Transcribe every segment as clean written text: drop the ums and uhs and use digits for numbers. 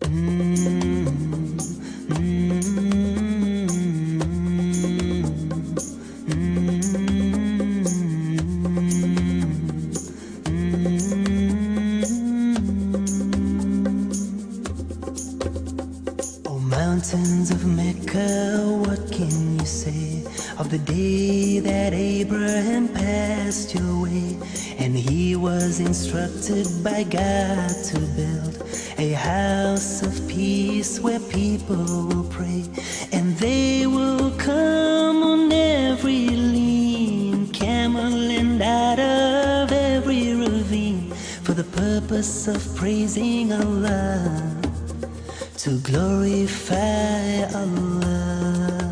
Mountains of Mecca, what can you say of the day that Abraham passed your way? And he was instructed by God to build a house of peace where people will pray, and they will come on every lean camel and out of every ravine for the purpose of praising Allah, to glorify Allah.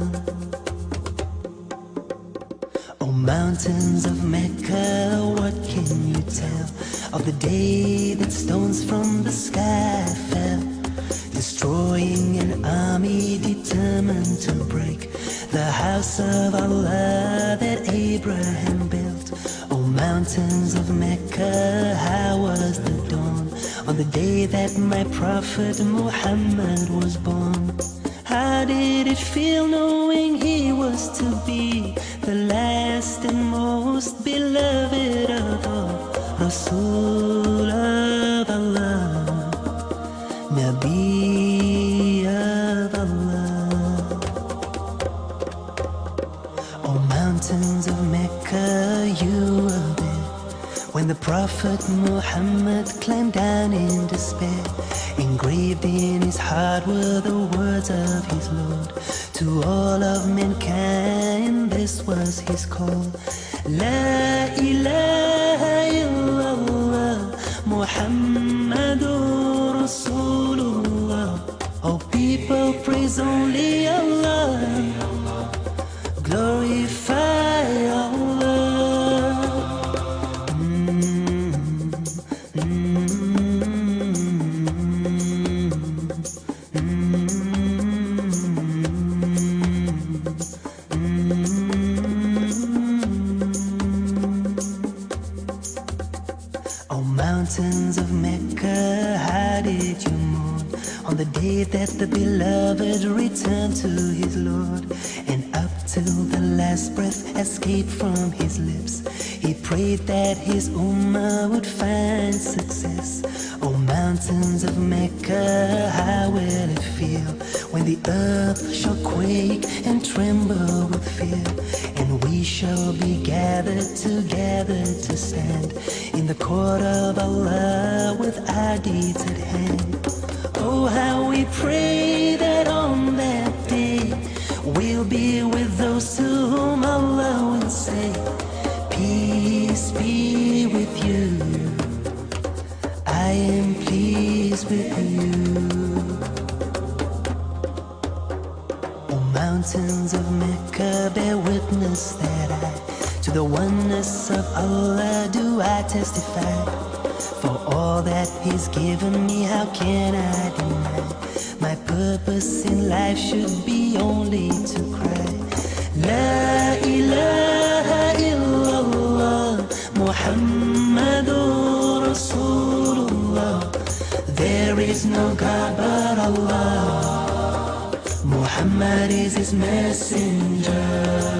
Oh, mountains of Mecca, what can you tell of the day that stones from the sky fell, destroying an army determined to break the house of Allah that Abraham built? Oh, mountains of Mecca, how was the dawn on the day that my prophet Muhammad was born? How did it feel knowing he was to be the last and most beloved of all, Rasul of Allah, Nabi of Allah? Oh, mountains of Mecca, you were there when the Prophet Muhammad climbed down in despair. Engraved in his heart were the words of his Lord to all of mankind. This was his call: La ilaha illallah, Muhammadur Rasulullah. Oh, people, praise only Allah, glorify Allah. Mountains of Mecca, how did you mourn on the day that the beloved returned to his Lord? And up till the last breath escaped from his lips, he prayed that his ummah would find success. Oh, mountains of Mecca, how will it feel when the earth shall quake and tremble with fear, and we shall be gathered together to stand in the court of Allah with our deeds at hand? Oh, how we pray that on that day we'll be with those to whom Allah will say, peace be with you, I am pleased with you. Oh, mountains of Mecca, bear witness that to the oneness of Allah do I testify. For all that He's given me, how can I deny? My purpose in life should be only to cry, La ilaha illallah, Muhammadur Rasulullah. There is no God but Allah, Muhammad is His messenger.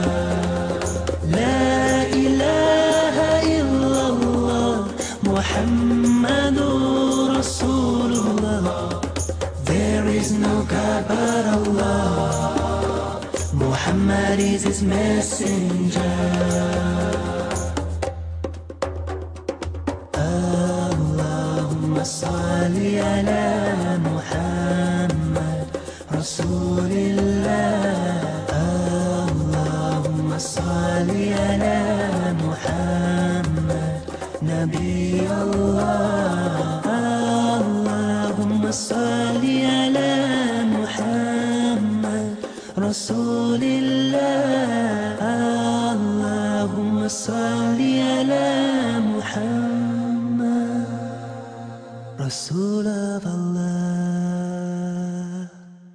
La ilaha illallah, Muhammadur Rasulullah. There is no God but Allah, Muhammad is His messenger. Allahumma salli ala Muhammad Rasulillah. Salli ala Muhammad Nabi Allah. Allahumma salli ala Muhammad Rasulillah. Allahumma salli ala Muhammad Rasul of Allah.